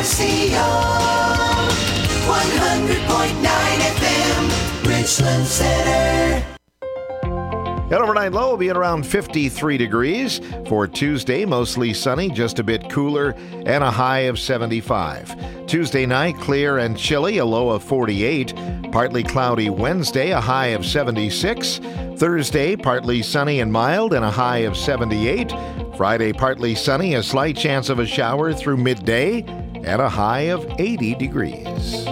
KRCO 100.9 FM, Richland Center. An overnight low will be at around 53 degrees. For Tuesday, mostly sunny, just a bit cooler, and a high of 75. Tuesday night, clear and chilly, a low of 48. Partly cloudy Wednesday, a high of 76. Thursday, partly sunny and mild, and a high of 78. Friday, partly sunny, a slight chance of a shower through midday, and a high of 80 degrees.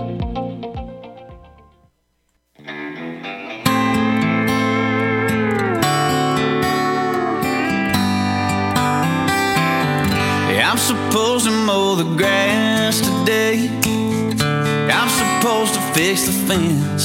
I'm supposed to mow the grass today. I'm supposed to fix the fence.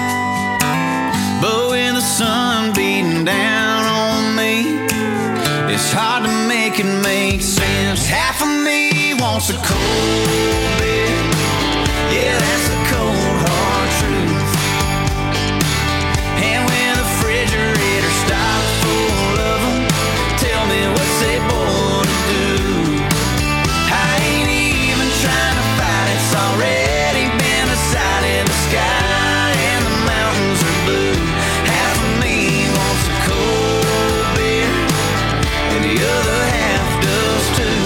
But with the sun beating down on me, it's hard to make it make sense. Half of me wants a cold beer. Yeah, that's the cold hard truth. And when the refrigerator stops full of them, tell me what's they born to do. I ain't even trying to fight, it's already been decided. The sky and the mountains are blue. Half of me wants a cold beer, and the other half does too.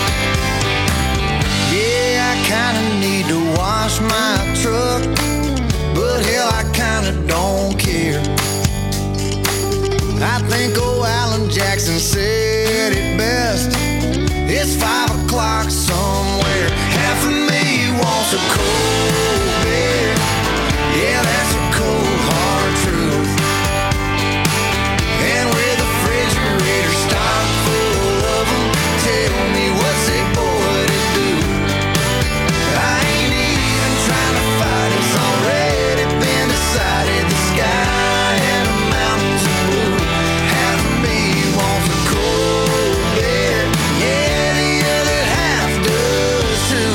Yeah, I kinda need to wash my truck, but hell, I kinda don't care. I think old Alan Jackson said it best. It's 5 o'clock somewhere. Half of me wants a cold beer. Yeah, that's a cold hard truth. And with the refrigerator stocked full of them, tell me what's a boy to do. I ain't even trying to fight, it's already been decided. The sky and the mountains are blue. Half of me wants a cold beer. Yeah, the other half does too.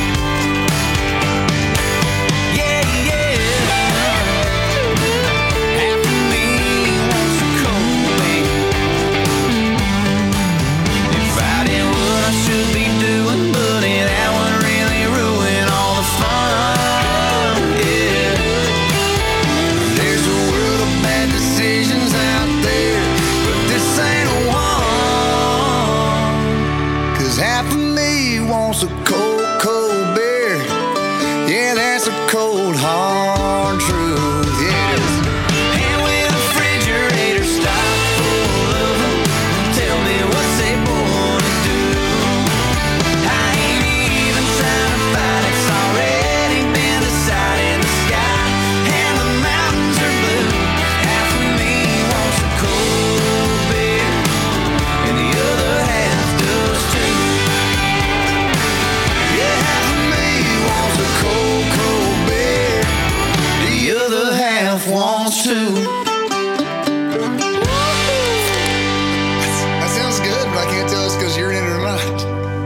Yeah, yeah. Half of me wants a cold beer. If I did what I should be doing, buddy, that would really ruin all the fun. Yeah. There's a world of bad decisions out there, but this ain't one. 'Cause half of me wants a cold, cold beer. Yeah, that's a cold, hard truth. Yes. And when the refrigerator stops full of them, tell me what's they born to do. I ain't even trying to fight, it's already been decided. The sky and the mountains are blue. Half of me wants a cold beer, and the other half does too. Yeah, half of me wants a cold, cold beer. The other half wants to. That sounds good, but I can't tell it's because you're in it or not.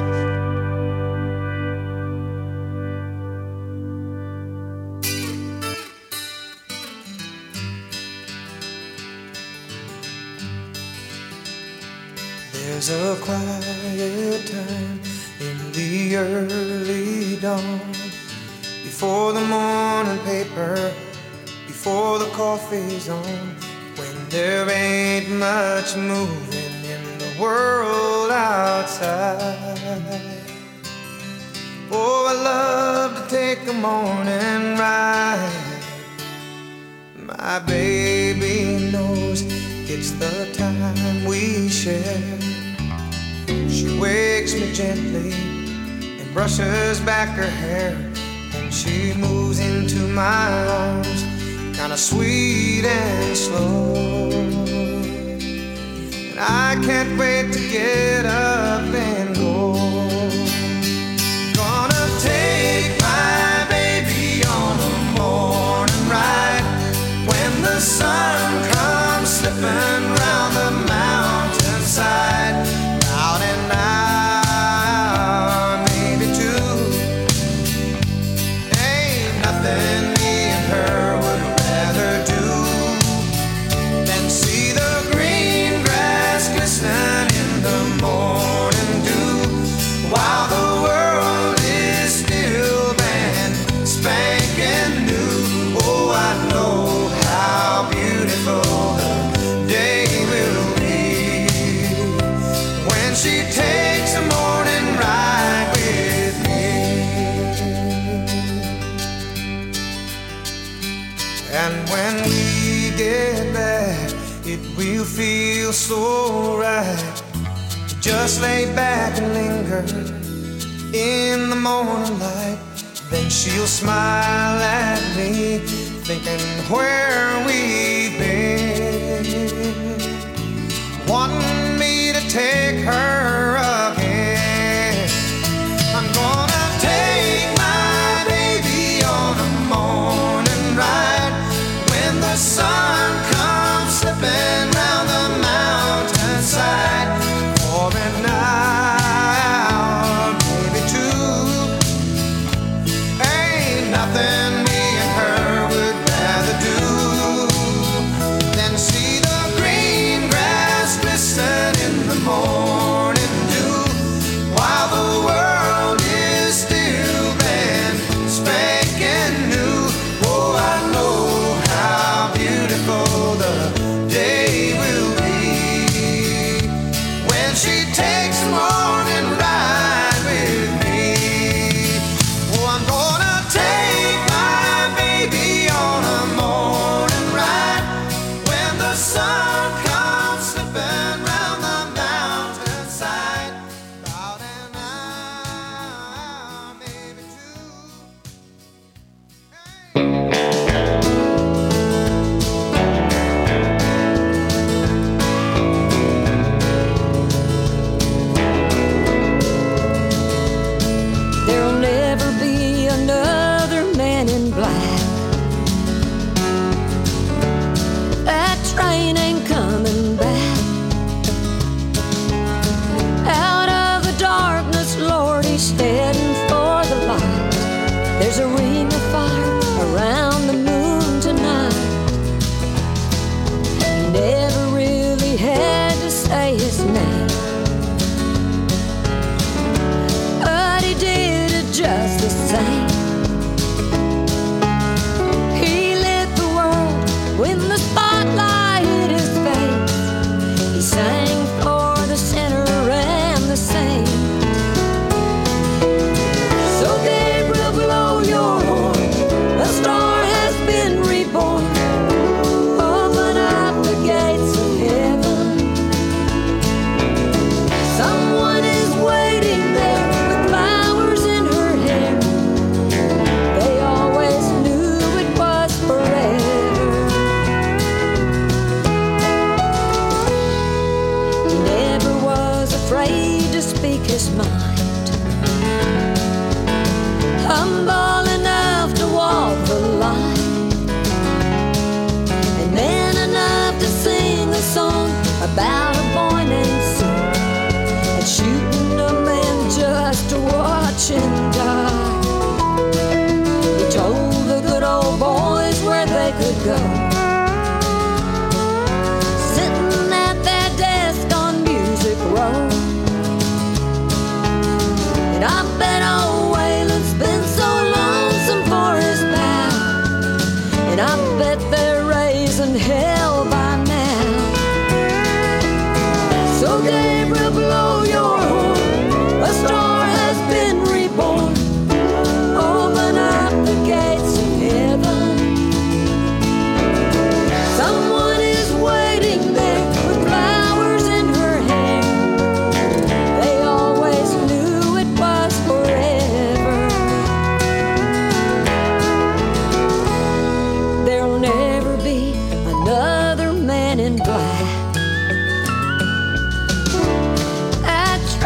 There's a quiet time in the early dawn, before the morning paper, before the coffee's on, when there ain't much moving in the world outside. Oh, I love to take a morning ride. My baby knows it's the time we share. She wakes me gently and brushes back her hair, and she moves into my arms, kinda sweet and slow. And I can't wait to get up and go. Gonna take my baby on a morning ride, when the sun comes slipping round the mountainside. Out and out, maybe two. Ain't nothing me and her would rather do than see the green grass glistening in the morning. she takes a morning ride with me. And when we get back, it will feel so right to just lay back and linger in the morning light. Then she'll smile at me, thinking where we've been, wanting me to take her again. I'm gonna take my baby on a morning ride when the sun comes slipping round the mountainside for an hour, maybe two. Ain't nothing me and her would rather do than see the green grass glisten in the morning dew while the world is still brand spanking new. Oh, I know how beautiful the day will be when she takes the morning ride with me. Oh, I'm gonna take my baby on a morning ride when the sun comes slipping round the mountainside. About an hour, maybe two. There'll never be another man in black. That train ain't coming back. Out of the darkness, Lord, he's heading for the light. There's a ring of fire around the moon tonight. He never really had to say his name, but he did it just the same. He lit the world when the spotlight hit his face. He sang for the sinner and the saint. So Gabriel, blow your horn, the star has been reborn. Open up the gates of heaven. Someone is waiting there with flowers in her hair. They always knew it was forever. He never was afraid to speak his mind, humble enough to walk the line, and man enough to sing a song about a boy named Sue, and shooting a man just to watch him die. He told the good old boys where they could go, sitting at that desk on Music Row. And I bet old Waylon's been so lonesome for his pal, and I bet they're raising hell by now. So Gabriel, blow your horn, a star has been reborn. Open up the gates of heaven. Someone is waiting there with flowers in her hair. They always knew it was forever. There'll never be another man in black. That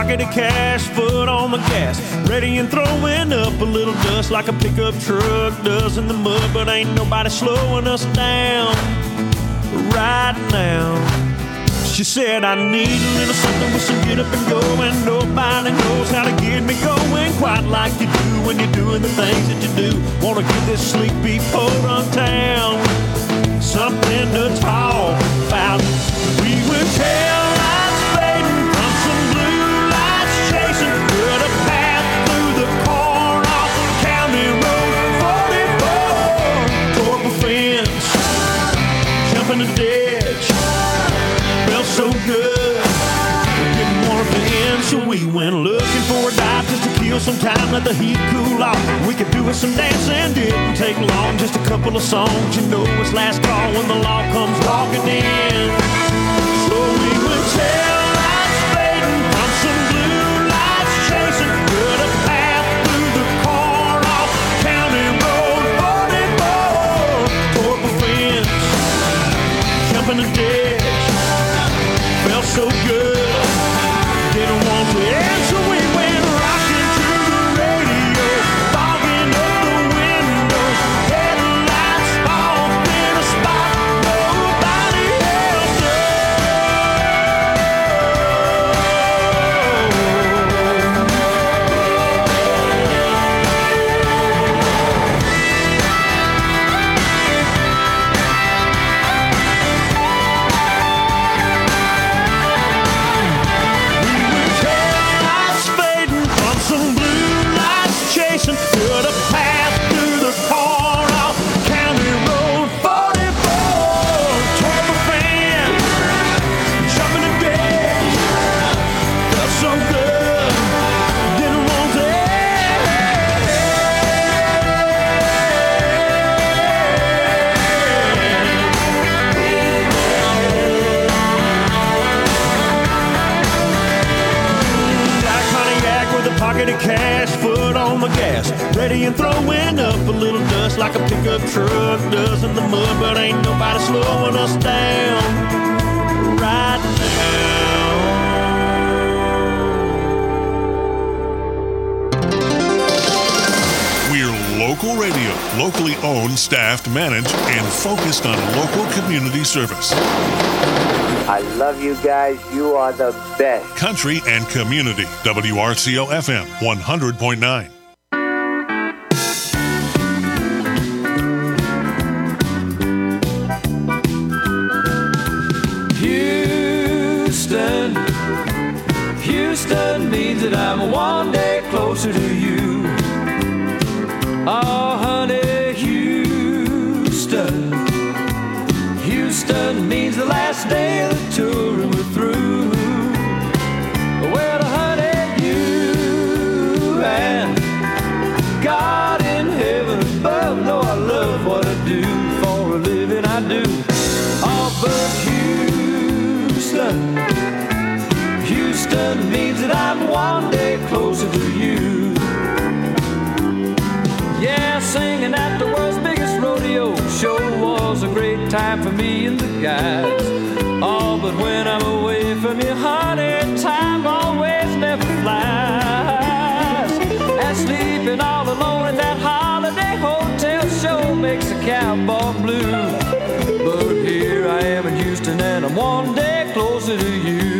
pocket of cash, foot on the gas, ready and throwing up a little dust like a pickup truck does in the mud. But ain't nobody slowing us down right now. She said, I need a little something with some get up and go, and nobody knows how to get me going quite like you do when you're doing the things that you do. Wanna give this sleepy podunk town something to talk about. We were taillights fading from some blue lights chasing, put a path through the corn off County Road 44. Tore up a fence, jumping the ditch, felt so good, didn't want to end, so we went looking for a dive just to kill some time, let the heat cool off. We could do with some dancing, didn't take long, just a couple of songs. You know it's last call when the law comes walking in. So we went taillights fading from some blue lights chasing, put a path through the corn off County Road 44. Tore up a fence, jumping the ditch, felt so good, didn't want to end, so we went rocking to the radio, fogging up the windows, headlights off in a spot nobody else put a path through the corn off County Road 44. Tore up a fence, jumping the ditch, felt so good, didn't want to Black Pontiac with a pocket of cash, foot on the gas, ready and throwing up a little dust like a pickup truck does in the mud. But ain't nobody slowing us down right now. We're local radio, locally owned, staffed, managed, and focused on local community service. I love you guys. You are the best. Country and community. WRCO FM 100.9. Houston means that I'm one day closer to you. Oh, honey, Houston. Houston means the last day of the tour and we're through. Well, honey, you and God in heaven above know I love what I do. For a living I do. Oh, but Houston, Houston means that I'm one day closer to you. Yeah, singing at the world's biggest rodeo show was a great time for me and the guys. Oh, but when I'm away from you, honey, time always never flies. And sleeping all alone in that holiday hotel show makes a cowboy blue. But here I am in Houston and I'm one day closer to you.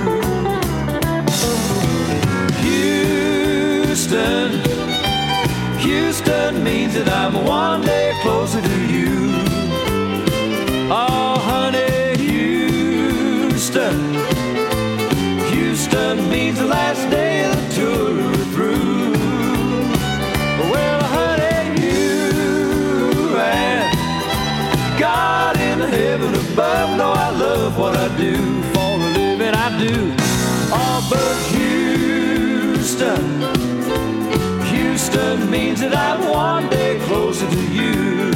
Houston, Houston means that I'm one day closer to you. Oh, honey, Houston, Houston means the last day of the tour we're through. Well, honey, you and God in heaven above know I love what I do. For a living I do. Oh, but Houston, Houston means that I'm one day closer to you.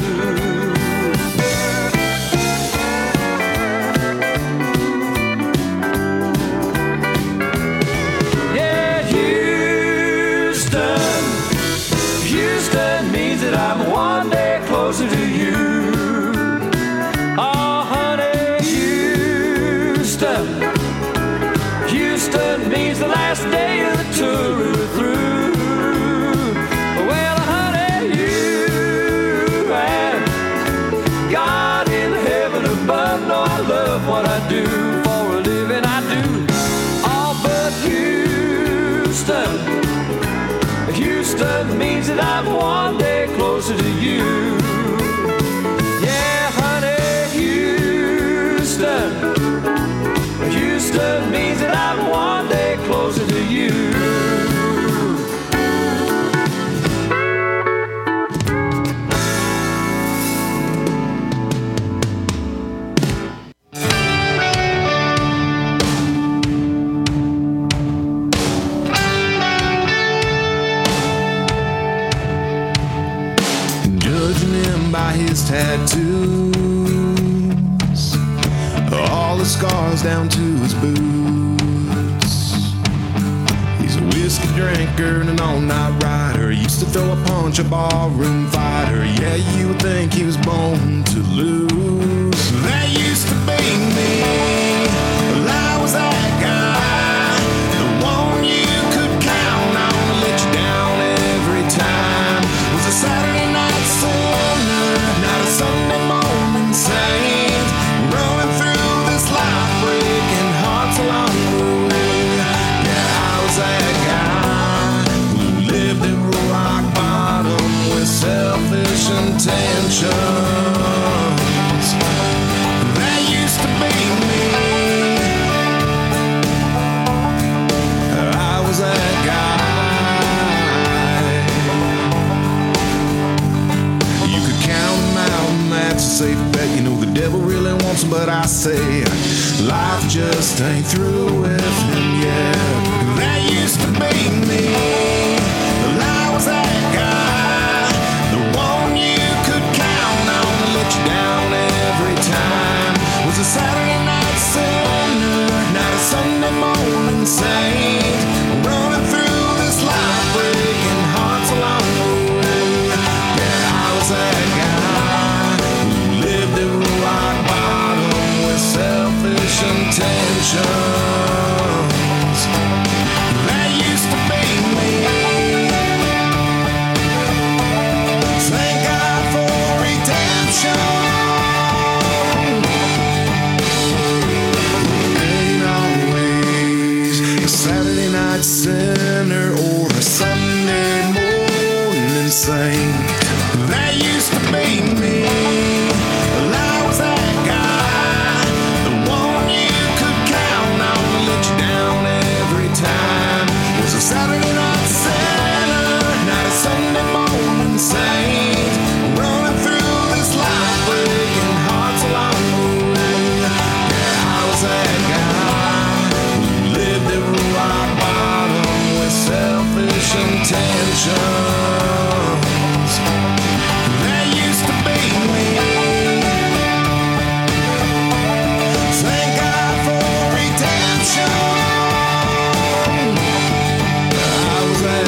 Yeah, Houston, Houston means that I'm one day closer to you. Oh, honey, Houston, Houston Houston means the last day of the tour is through. Well, honey, you and God in heaven above know I love what I do. For a living I do all but Houston. Houston means that I'm one day closer to you. Yeah, honey, Houston. Houston means that I'm one day closer to you. Judging him by his tattoos, all the scars down to his boots. He's a whiskey drinker and an all-night rider. Used to throw a punch, a ballroom fighter. Yeah, you would think he was born to lose. That used to be me. Well, I was that guy, the one you could count on to let you down every time. Was a Saturday night sinner, not a Sunday morning saint. Running through this life, breaking hearts along the way. Yeah, I was that guy who lived at rock bottom with selfish intentions. That used to be me. I was that guy. You could count them out, and that's a safe bet. You know the devil really wants him, but I say life just ain't through with him yet. That used to be me. Well, I was that guy, the one you could count on to let you down every time. Was a Saturday night sinner, not a Sunday morning saint. Running through this life, breaking hearts along the way. Yeah, I was that guy who lived at rock bottom with selfish intentions. That used to be me. Thank God for redemption. Ain't always a Saturday night sinner or a Sunday morning saint. That used to be me. Well, I was that guy, the one you could count on to let you down every time. Was a Saturday night sinner, not a Sunday morning saint. Running through this life, breaking hearts along the way. Yeah, I was that guy who lived at rock bottom with selfish intentions. That used to be me. Thank God for redemption. I was that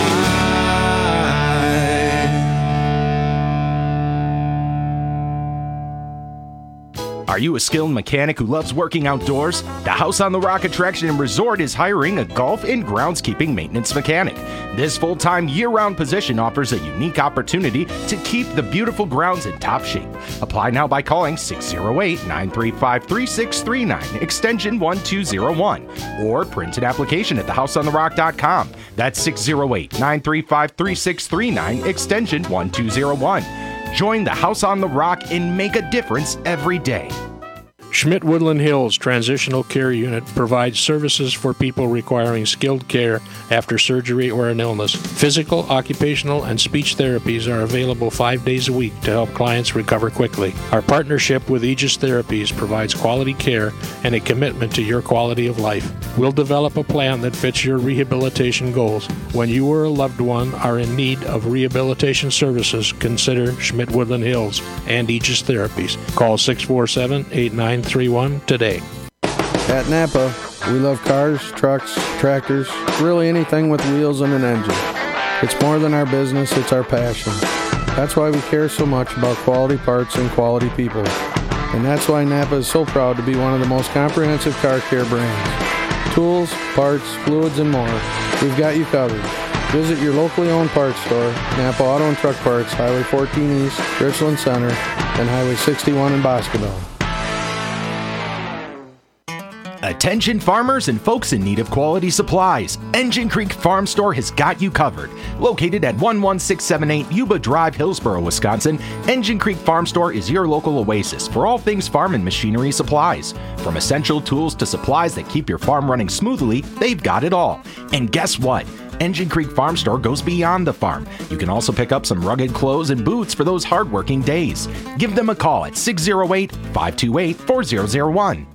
guy. Are you a skilled mechanic who loves working outdoors? The House on the Rock Attraction and Resort is hiring a golf and groundskeeping maintenance mechanic. This full-time year-round position offers a unique opportunity to keep the beautiful grounds in top shape. Apply now by calling 608-935-3639, extension 1201, or print an application at thehouseontherock.com. That's 608-935-3639, extension 1201. Join the House on the Rock and make a difference every day. Schmidt Woodland Hills Transitional Care Unit provides services for people requiring skilled care after surgery or an illness. Physical, occupational, and speech therapies are available 5 days a week to help clients recover quickly. Our partnership with Aegis Therapies provides quality care and a commitment to your quality of life. We'll develop a plan that fits your rehabilitation goals. When you or a loved one are in need of rehabilitation services, consider Schmidt Woodland Hills and Aegis Therapies. Call 647-8931 today. At Napa, we love cars, trucks, tractors, really anything with wheels and an engine. It's more than our business, it's our passion. That's why we care so much about quality parts and quality people. And that's why Napa is so proud to be one of the most comprehensive car care brands. Tools, parts, fluids, and more. We've got you covered. Visit your locally owned parts store, Napa Auto and Truck Parts, Highway 14 East, Richland Center, and Highway 61 in Boscoville. Attention farmers and folks in need of quality supplies. Engine Creek Farm Store has got you covered. Located at 11678 Yuba Drive, Hillsboro, Wisconsin, Engine Creek Farm Store is your local oasis for all things farm and machinery supplies. From essential tools to supplies that keep your farm running smoothly, they've got it all. And guess what? Engine Creek Farm Store goes beyond the farm. You can also pick up some rugged clothes and boots for those hardworking days. Give them a call at 608-528-4001.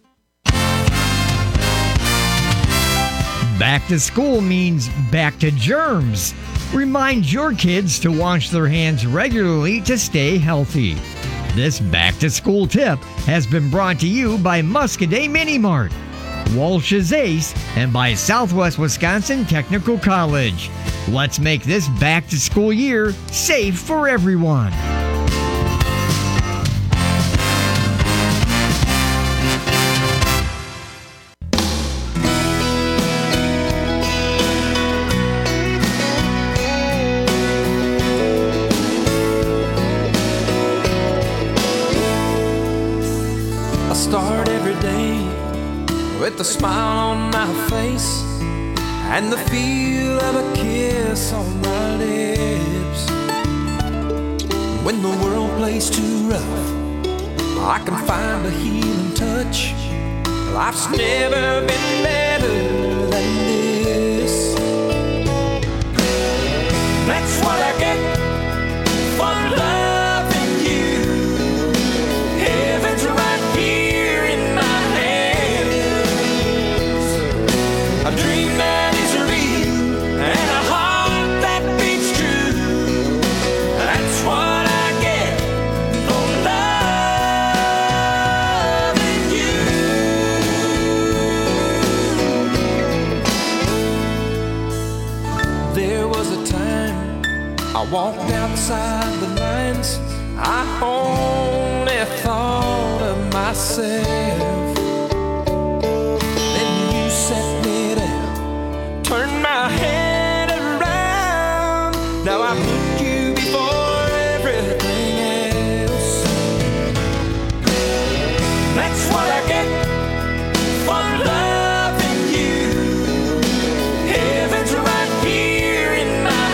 Back to school means back to germs. Remind your kids to wash their hands regularly to stay healthy. This back to school tip has been brought to you by Muscadet Mini Mart, Walsh's Ace, and by Southwest Wisconsin Technical College. Let's make this back to school year safe for everyone. Start every day with a smile on my face and the feel of a kiss on my lips. When the world plays too rough, I can find a healing touch. Life's never been better than this. That's what I get for loving you. Heaven's right here in my hands. A dream that is real and a heart that beats true. That's what I get for loving you. There was a time I walked outside the lines. I only thought of myself. Then you set me down, turned my head around. Now I put you before everything else. That's what I get for loving you. Heaven's right here in my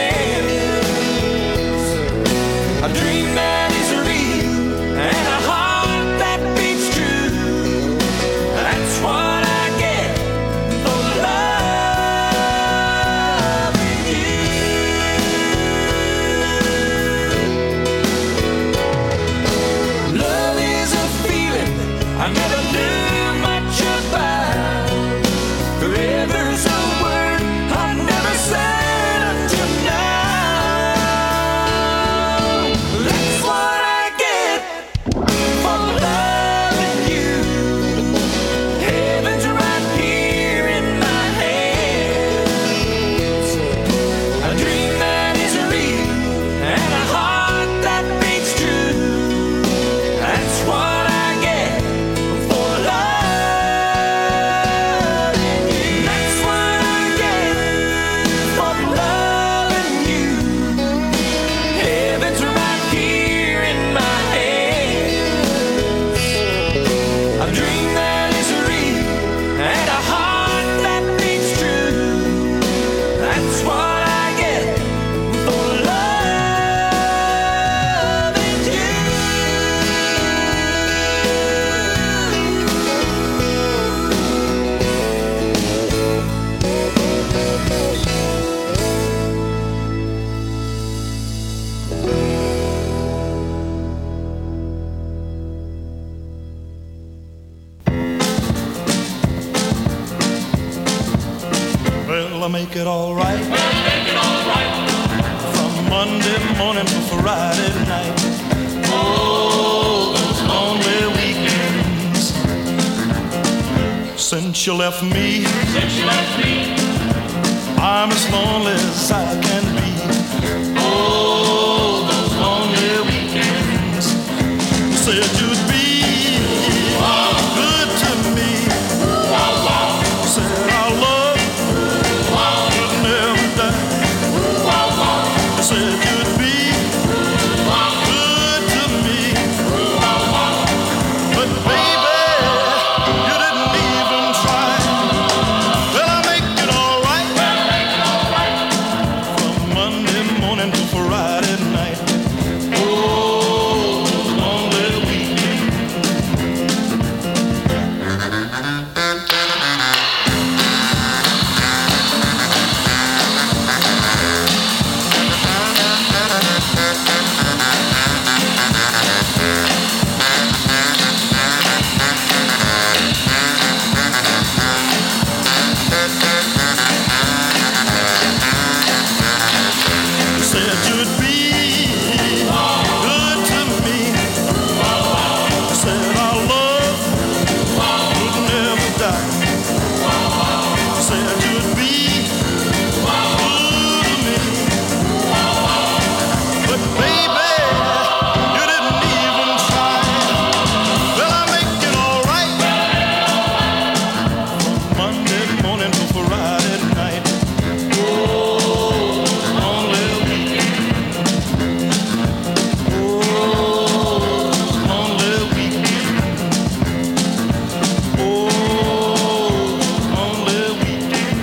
hands. A dream that is real and a heart that beats true. That's what I get for loving you. Love is a feeling I never knew much about. Forever's a word I've never said until now. That's what I get for loving you. Heaven's right here in my hands. A dream that is real and a heart that beats true. That's what I get for loving you. That's what I get for loving you. Heaven's right here in my hands. A dream that is real and a heart that beats true. That's what I get for loving you. Well, I'll make it all right. From Monday morning to Friday night. Oh, those lonely weekends. Since you left me, I'm as lonely as I can be. Oh, those lonely weekends. You said you'd be good to me. morning till Friday night. Oh, long live weekend. Oh, long live weekend. Oh, long live weekend.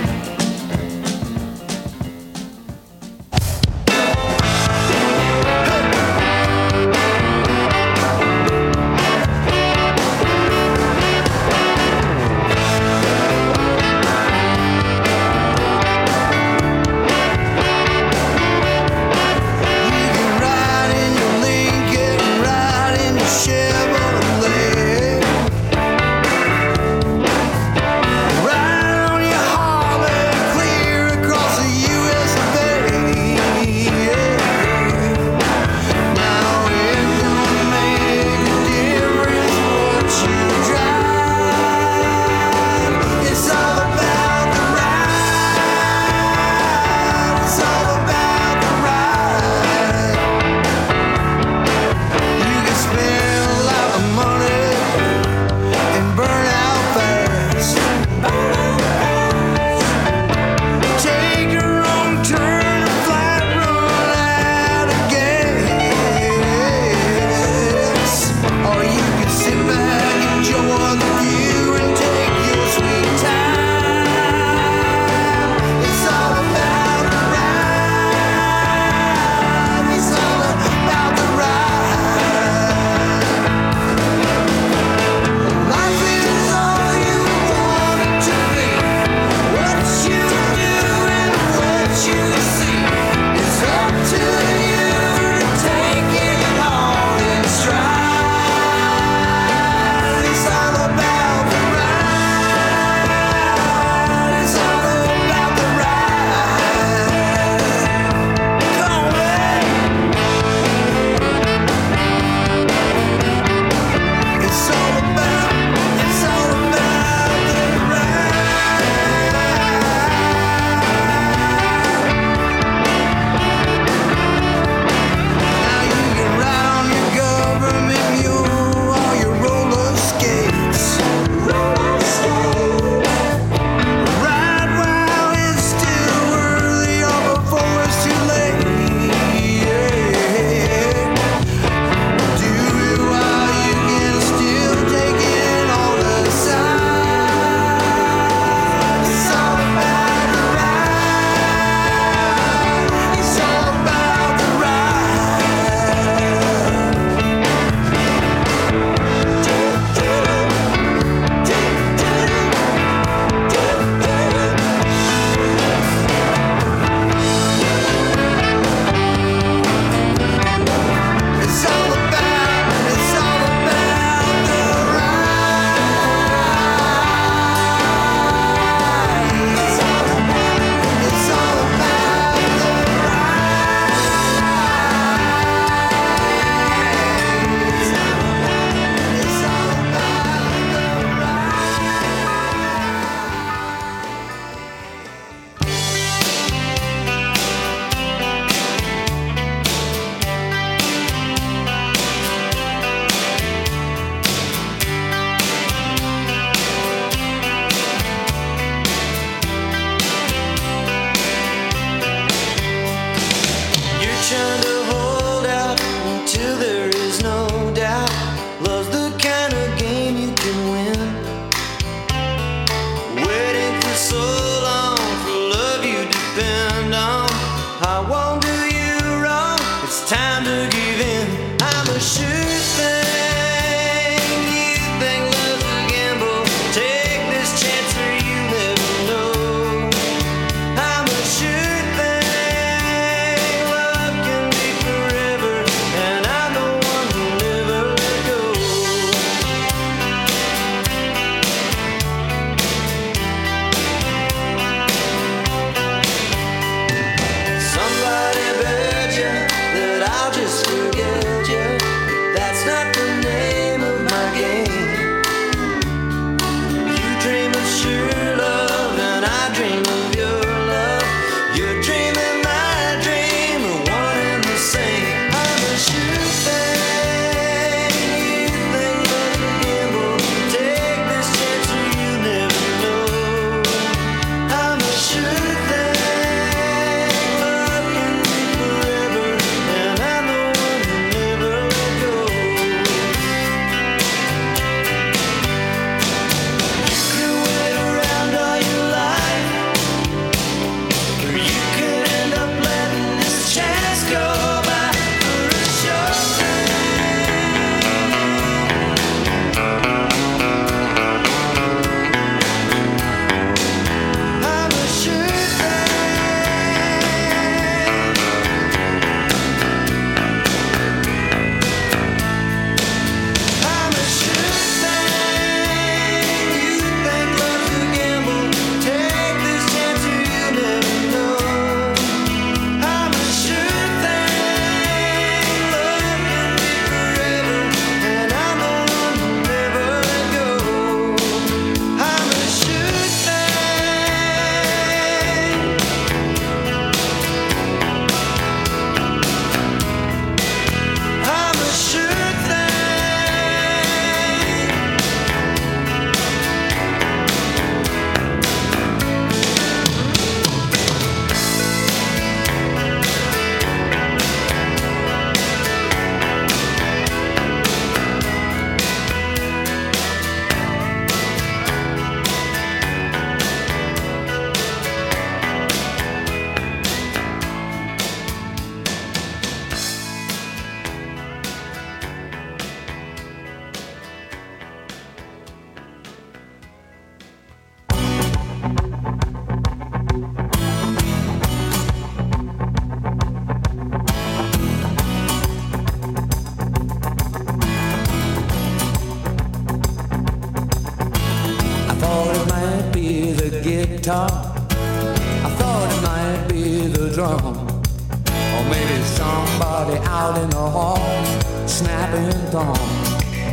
I thought it might be the drum, or maybe somebody out in the hall snapping thongs.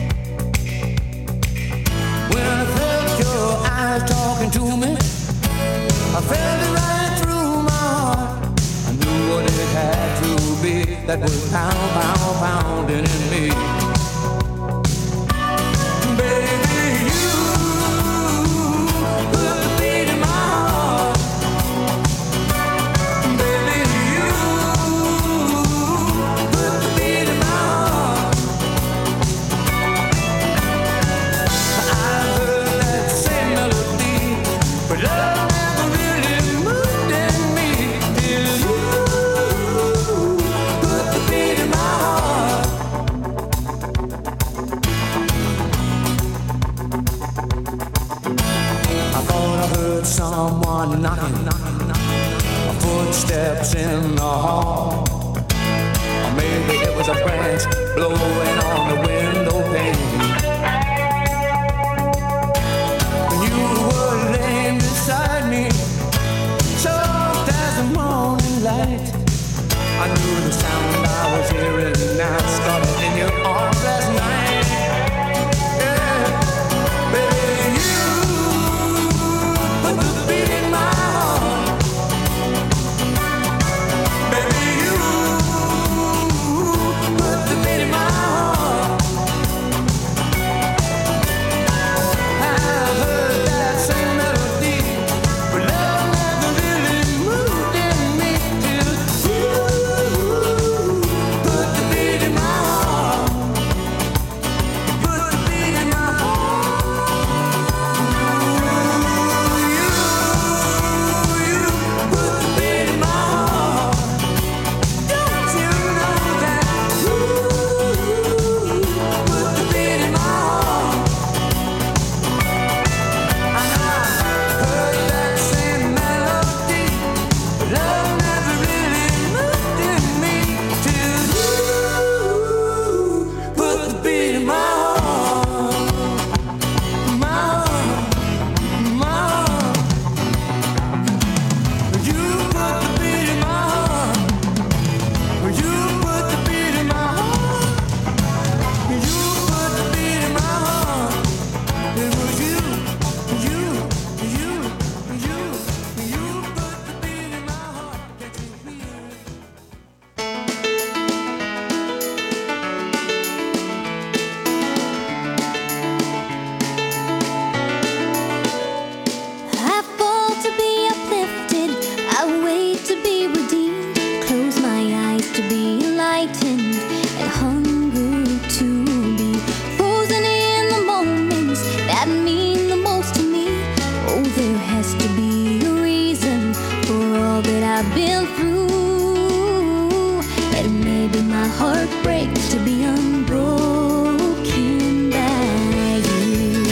When I felt your eyes talking to me, I felt it right through my heart. I knew what it had to be that was pound, pound, pounding in me. Baby, you put the beat in my heart. Baby, you put the beat in my heart. I've heard that same melody, but love never really moved in me till you put the beat in my heart. I thought I heard someone knocking, footsteps in the hall, or maybe it was a branch blowing on the window pane. You were laying beside me, soft as the morning light. I knew the sound I was hearing now started in your arms last night. Yeah, baby, you put the beat in my heart. Baby, you put the beat in my heart. I've heard that same melody, but love never really moved in me till you put the beat in my heart. Put the beat in my heart. You put the beat in my heart. Don't you know that you put the beat in my heart? And I heard that same melody, but love never really moved in me till you put the beat in my heart. My heart, my heart. You put the beat in my heart. You put the beat in my heart. You put the beat in my heart. It was you put the beat in my heart. Can't you hear it? I fall to be uplifted, I wait to be redeemed, close my eyes to be enlightened, and hunger to be frozen in the moments that mean the most to me. Oh, there has to be a reason for all that I've been through, and maybe my heart breaks to be unbroken by you.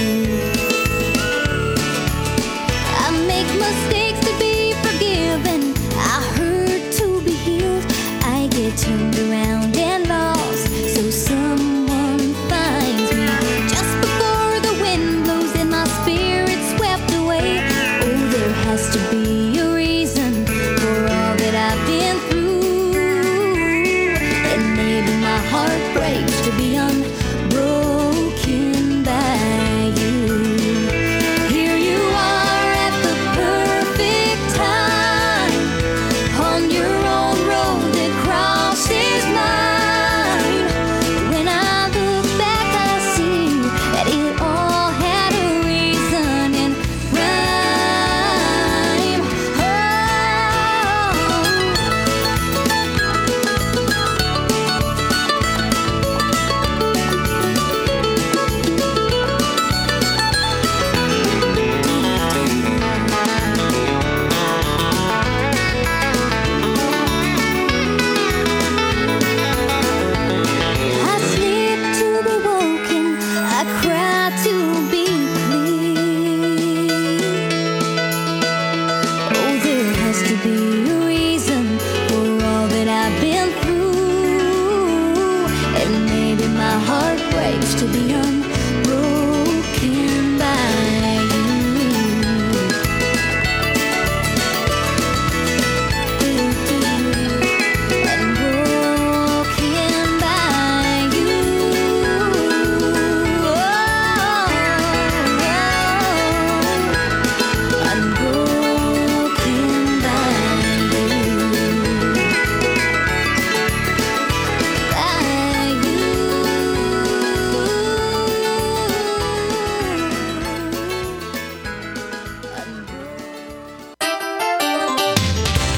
I make mistakes to be forgiven, I hurt to be healed, I get turned around and lost, so someone finds me just before the wind blows and my spirit swept away. Oh, there has to be a reason for all that I've been through, and maybe my heart breaks to be unbroken by you. Here you are at the perfect time, on your own road that crosses mine. When I look back, I see that it all had a reason and rhyme.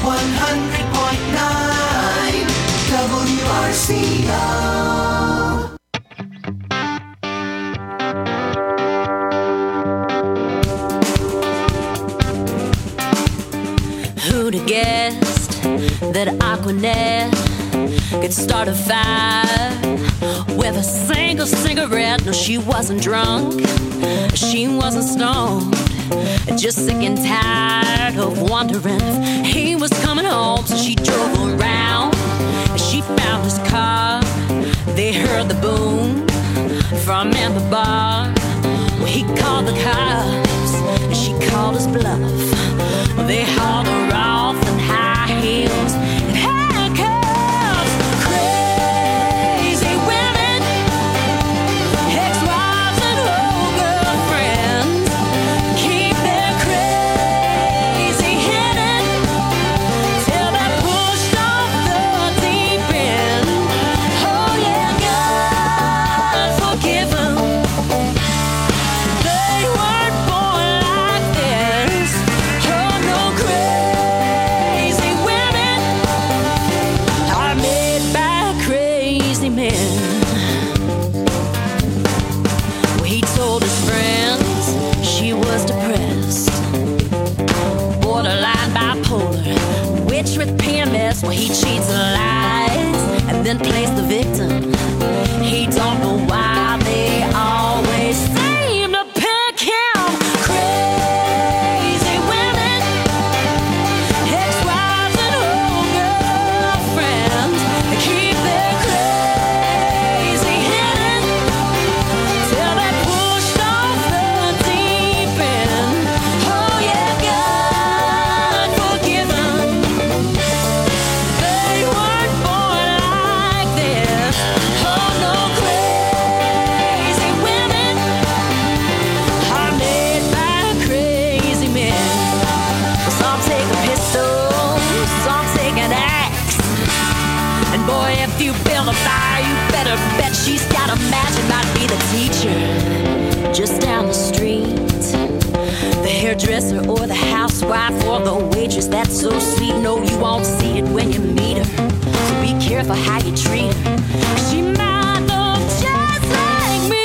100.9 WRCO. Who'd have guessed that Aquanet could start a fire with a single cigarette? No, she wasn't drunk, she wasn't stoned, just sick and tired of wondering if he was coming home. So she drove around and she found his car. They heard the boom from in the bar. Well, he called the cops and she called his bluff. They hauled her off in high heels and handcuffs. Crazy women, ex-wives and old girlfriends, keep their crazy hidden till they're pushed off the deep end. Oh yeah, God forgive them. They weren't born like this. Oh no, crazy women are made by crazy men. Well, he told his friends she was depressed, borderline bipolar, witch with PMS. Well, he cheats and lies and then plays the victim. He don't know why they always seem to pick him. Crazy women, ex-wives and old girlfriends, they keep their crazy hidden till they're pushed off the deep end. Oh yeah, God forgive them. They weren't born like this. Oh no, crazy women are made by crazy men. Some take a pistol, some take an axe. And boy, if you build a fire, you better bet she's got a match. It might be the teacher just down the street, the hairdresser or the housewife or the waitress that's so sweet. No, you won't see it when you meet her, so be careful how you treat her. She might look just like me.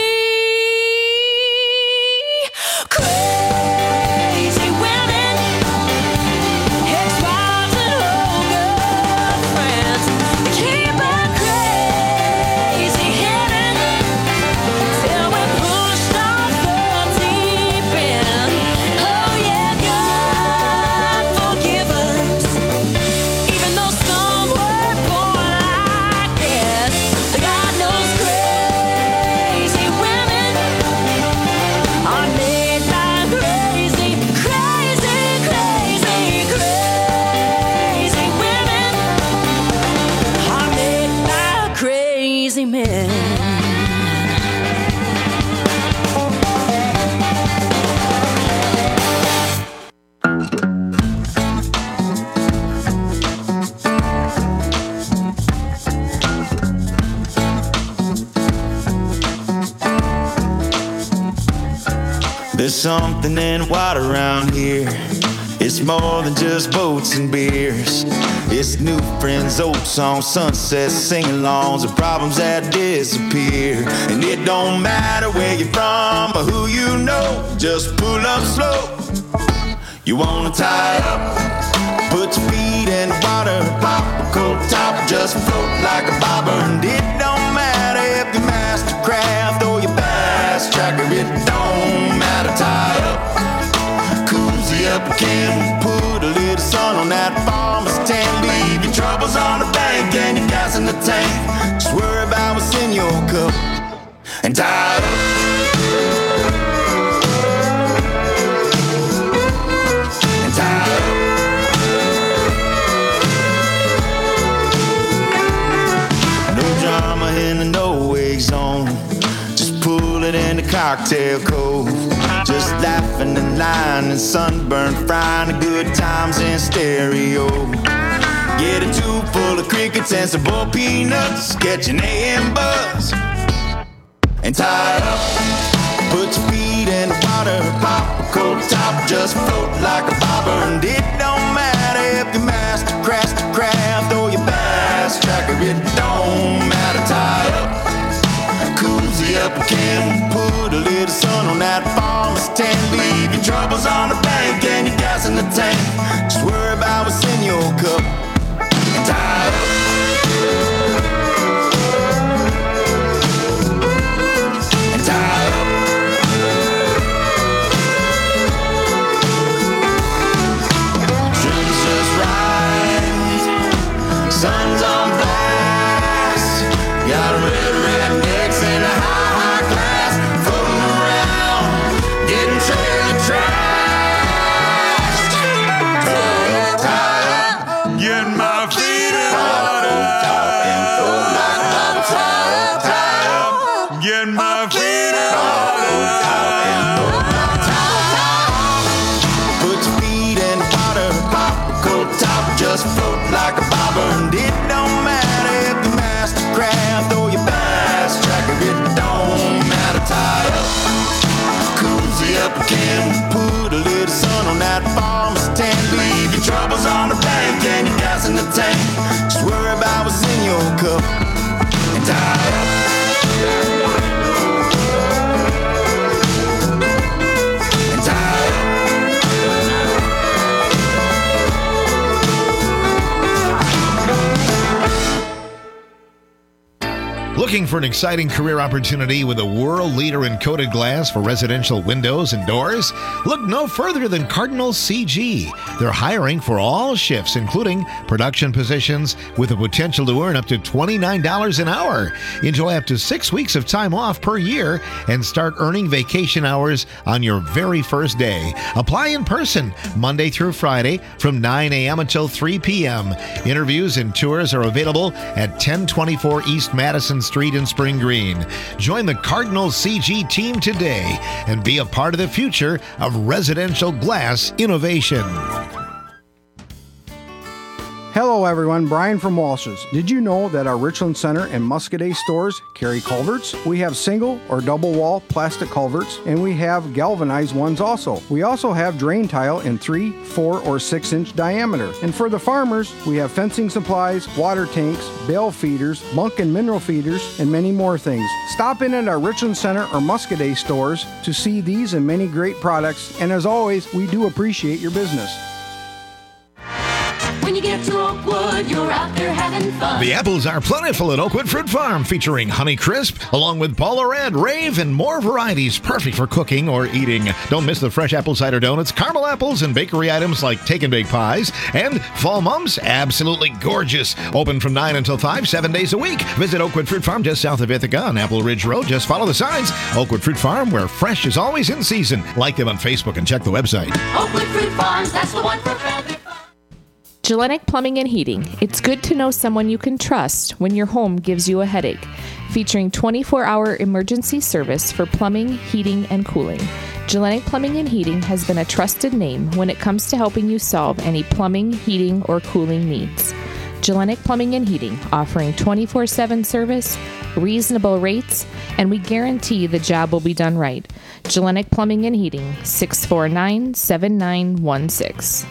Crazy women, ex-wives and old girlfriends, they keep her crazy hidden till we're pushed off the deep end. Oh yeah, God forgive us. Even though some were born like this, God knows crazy women are made by crazy, crazy, crazy, crazy women are made by crazy men. There's something in water around here. It's more than just boats and beers. It's new friends, old songs, sunsets, sing-alongs, and problems that disappear. And it don't matter where you're from or who you know, just pull up slow. You wanna tie up, put your feet in the water, pop a cold top, just float like a bobber. And it don't matter if you master craft or you fast tracker, it don't matter. Tie up, cozy up again, put a little sun on that farmer's tan. Leave your troubles on the bank and your gas in the tank. Just worry about what's in your cup and tie up. And tie up. No drama in the no-wake zone. Just pull it in the cocktail cove. Just laughing and lying and sunburn, frying the good times in stereo. Get a tube full of crickets and some boiled peanuts, catch an AM buzz and tie up. Put your feet in the water, pop a cold top, just float like a bobber. And it don't matter if you master Trouble's on the bank and your gas in the tank. Just worry about what's in your cup and tie up. And tie up. Looking for an exciting career opportunity with a world leader in coated glass for residential windows and doors? Look no further than Cardinal CG. They're hiring for all shifts, including production positions, with the potential to earn up to $29 an hour. Enjoy up to 6 weeks of time off per year and start earning vacation hours on your very first day. Apply in person Monday through Friday from 9 a.m. until 3 p.m. Interviews and tours are available at 1024 East Madison Street in Spring Green. Join the Cardinal CG team today and be a part of the future of residential glass innovation. Hello everyone, Brian from Walsh's. Did you know that our Richland Center and Muscadet stores carry culverts? We have single or double wall plastic culverts, and we have galvanized ones also. We also have drain tile in 3, 4, or 6 inch diameter. And for the farmers, we have fencing supplies, water tanks, bale feeders, bunk and mineral feeders, and many more things. Stop in at our Richland Center or Muscadet stores to see these and many great products, and as always, we do appreciate your business. When you get to Oakwood, you're out there having fun. The apples are plentiful at Oakwood Fruit Farm, featuring Honey Crisp, along with Paula Red, Rave, and more varieties perfect for cooking or eating. Don't miss the fresh apple cider donuts, caramel apples, and bakery items like take and bake pies. And fall mums, absolutely gorgeous. Open from 9 until 5, 7 days a week. Visit Oakwood Fruit Farm just south of Ithaca on Apple Ridge Road. Just follow the signs. Oakwood Fruit Farm, where fresh is always in season. Like them on Facebook and check the website. Oakwood Fruit Farms, that's the one for family fun. Gellenic Plumbing and Heating. It's good to know someone you can trust when your home gives you a headache. Featuring 24-hour emergency service for plumbing, heating, and cooling. Gellenic Plumbing and Heating has been a trusted name when it comes to helping you solve any plumbing, heating, or cooling needs. Gellenic Plumbing and Heating, offering 24/7 service, reasonable rates, and we guarantee the job will be done right. Gellenic Plumbing and Heating, 649-7916.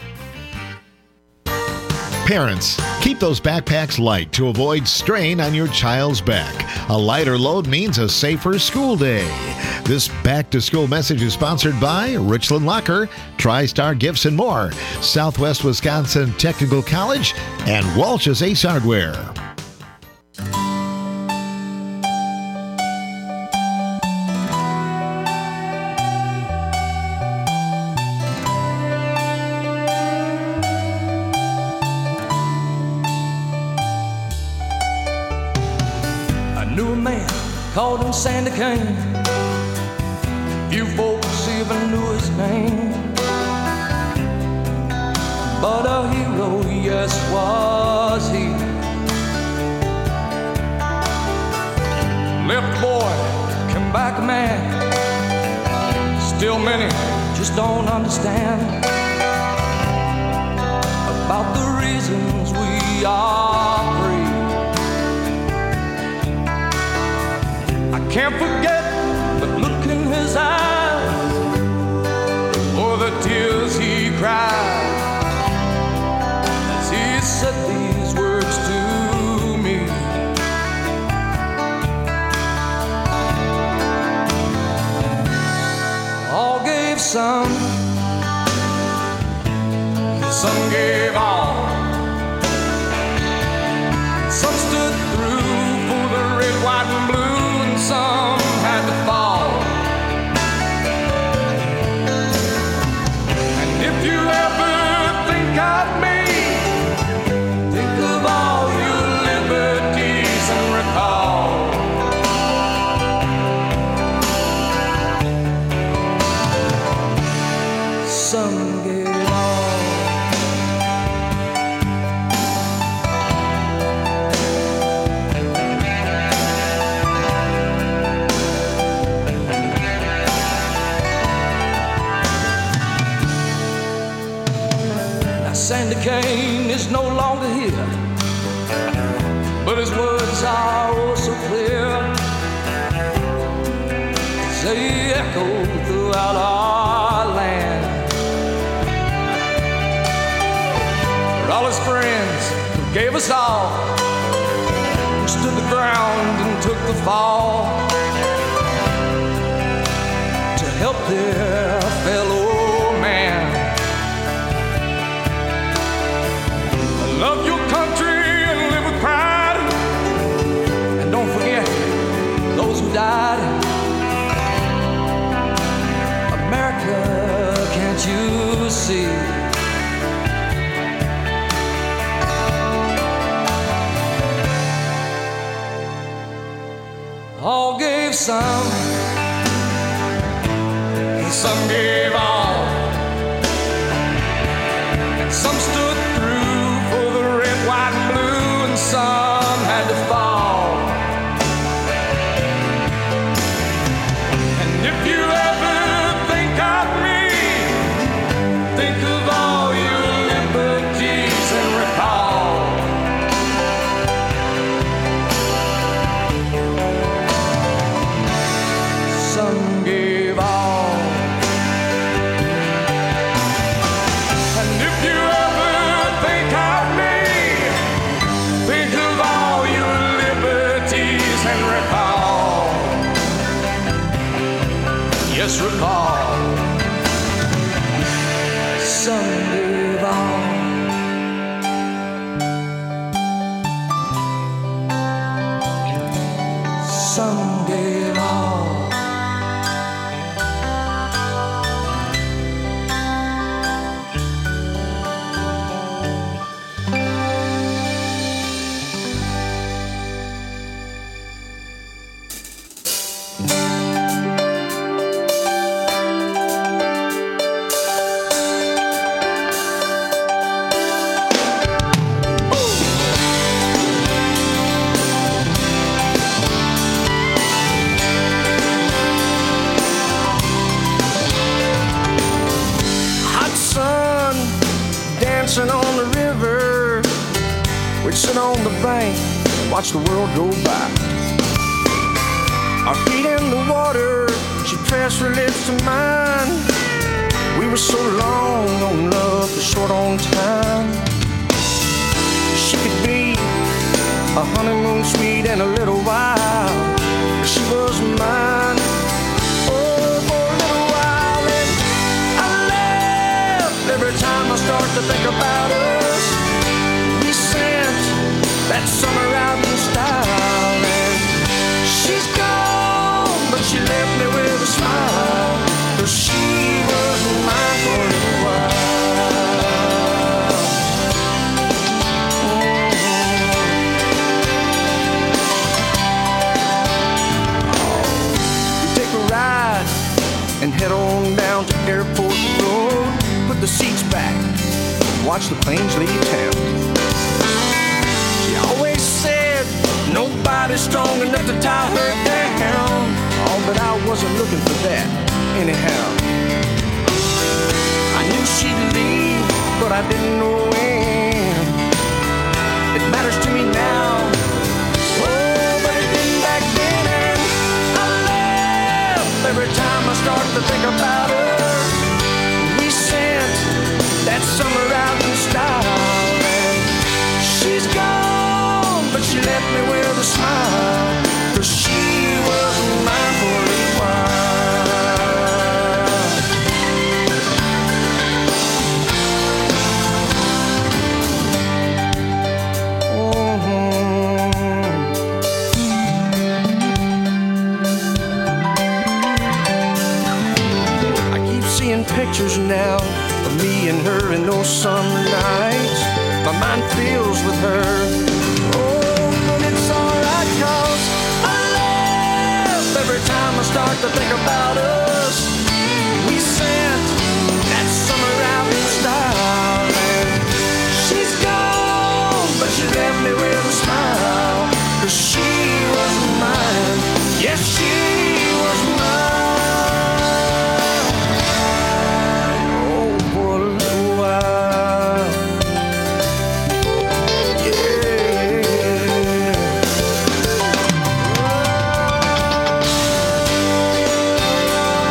Parents, keep those backpacks light to avoid strain on your child's back. A lighter load means a safer school day. This back-to-school message is sponsored by Richland Locker, TriStar Gifts and more, Southwest Wisconsin Technical College, and Walsh's Ace Hardware. Called him Sandy Kane. Few folks even knew his name, but a hero, yes, was he. Left boy, came back a man. Still many just don't understand about the reasons we are free. I can't forget the look in his eyes, or the tears he cried as he said these words to me. All gave some gave all. Some stood through for the red, white, and blue. Some had to fall. And if you ever think of me, think of all your liberties and recall some gave it all. Sandy Kane is no longer here, but his words are oh so clear. They echo throughout our land. all his friends gave us all, stood the ground and took the fall to help their fellow man. Love your country and live with pride, and don't forget those who died. America, can't you see? All gave some, and some gave all, and some stood through for the red, white, and blue, and some had to fall. And if you ever think of me, think of all your liberties and recall. Some gave all. And if you ever think of me, think of all your liberties and recall. Yes, recall. Some gave all. Some gave all. Hot sun dancing on the river. We'd sit on the bank, watch the world go by. Our feet in the water, she pressed her lips to mine. We were so long on love, but short on time. She could be a honeymoon suite in a little while. She was mine. Oh, for a little while, and I laugh every time I start to think about us. We sent that summer out in style, and she's gone, but she left me with a smile. 'Cause she was mine for a little while. We take a ride and head on down to Airport Road. Put the seats back, watch the planes leave town. She always said nobody's strong enough to tie her down. Oh, but I wasn't looking for that anyhow. I knew she'd leave, but I didn't know when. It matters to me now. Oh, but it didn't back then. And I laugh every time I start to think about her. We sent that summer out in style, and she's gone, but she left me with a smile. 'Cause she was mine for a little while. I keep seeing pictures now of me and her in those summer nights. My mind fills with her. Oh, but it's alright, 'cause I laugh every time I start to think about us. We sent that summer out in style, and she's gone, but she left me with a smile. 'Cause she was mine. Yes, she was mine. Oh, for a little while. Yeah.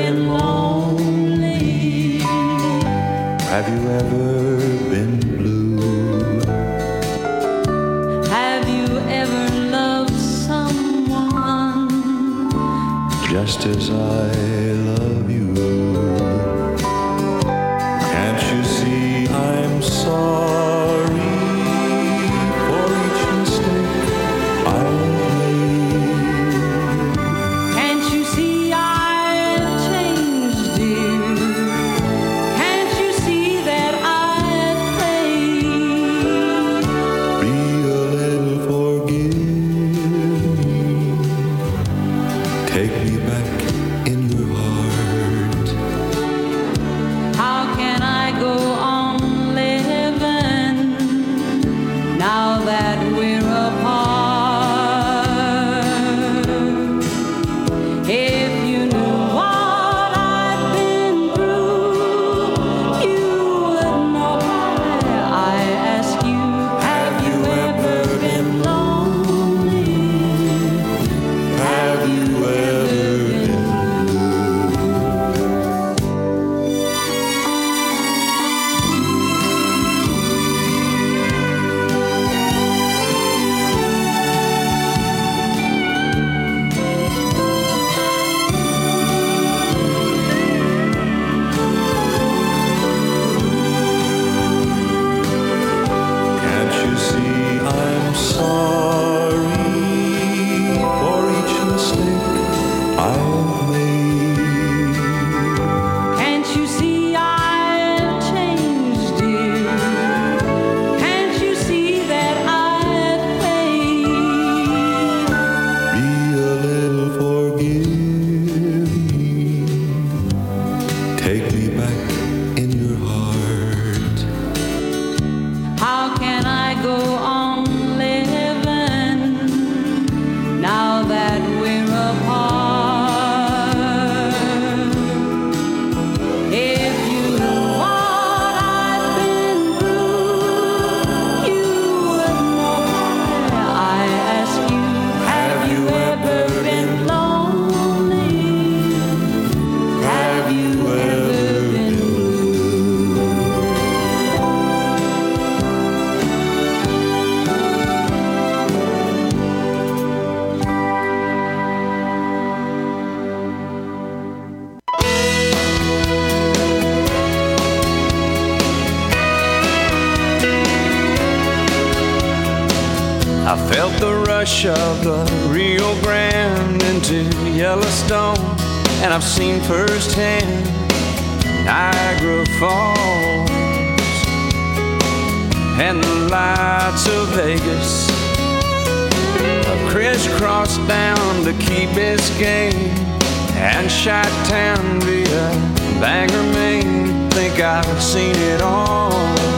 been lonely? Have you ever been blue? Have you ever loved someone Just as I love you? Can't you see I'm sorry for each mistake I've made? Can't you see I've changed, dear? Can't you see that I've prayed? Be a little forgive me. Take me back in your heart. How can I go on living now that we're apart? If you knew what I've been through, you would know why I ask you. Have you ever been lonely? Have you ever been Can't you see I'm sorry for each mistake I've made? Can't you see I've changed, dear? Can't you see that I've paid? Be a little forgive me. Take me back in your heart. How can I go on living now that we're apart? If you knew what I've been through, you would know why I ask you. Have you ever been lonely? Have you ever been I felt the rush of the Rio Grande into Yellowstone, and I've seen firsthand Niagara Falls and the lights of Vegas. I've crisscrossed down to Key Biscayne and Chi-Town via Bangor, Maine. Think I've seen it all.